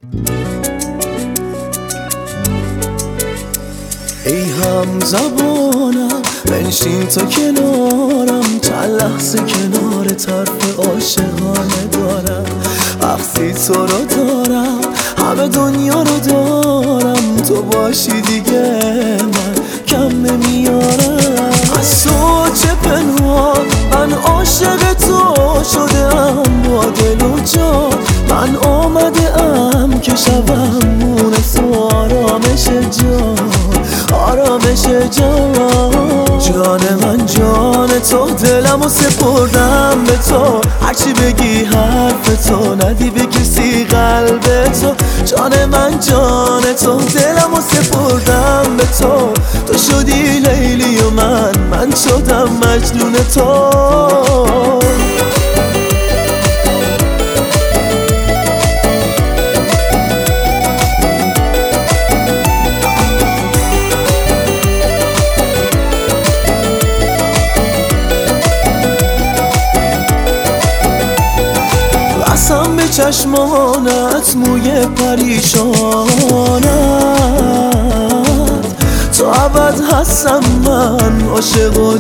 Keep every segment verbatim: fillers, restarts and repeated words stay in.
ای هم زبانم بنشین تا کنارم، چند لحظه کنار طرف عاشقانه دارم. وقتی تو رو دارم همه دنیا رو دارم، تو باشی دیگه من کم نمیارم. از تو چه پنهان من عاشق تو شدم، با دل و جان من آمده ام که شبم مونس و آرامش جان، آرامش جان. جان من جان تو، دلم و سپردم به تو، هرچی بگی حرف تو، ندی به کسی قلب تو. جان من جان تو، دلم و سپردم به تو، تو شدی لیلی و من من شدم مجنون تو. بسم به چشمانت موی پریشانت، تو ابد هستم من عاشق و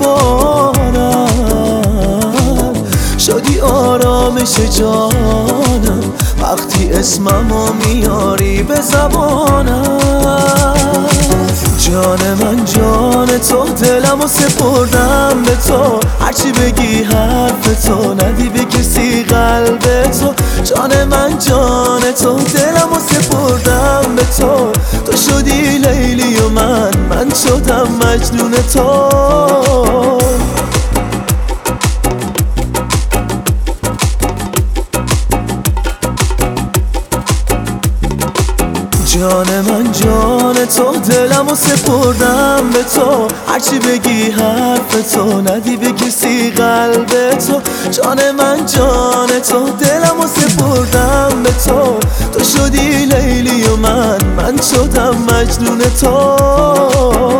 دیوانم. شدی آرامش جانم وقتی اسممو میاری به زبانم. جان من جان تو، دلمو سپردم به تو، هرچی بگی حرف تو، ندی به کسی قلب تو. جان من جان تو، دلمو سپردم به تو، تو شدی لیلی و من من شدم مجنون تو. جان من جان تو، دلمو سپردم به تو، هرچی بگی حرف تو، ندی به کسی قلب تو. جان من جان تو، دلمو سپردم به تو، تو شدی لیلی و من من شدم مجنون تو.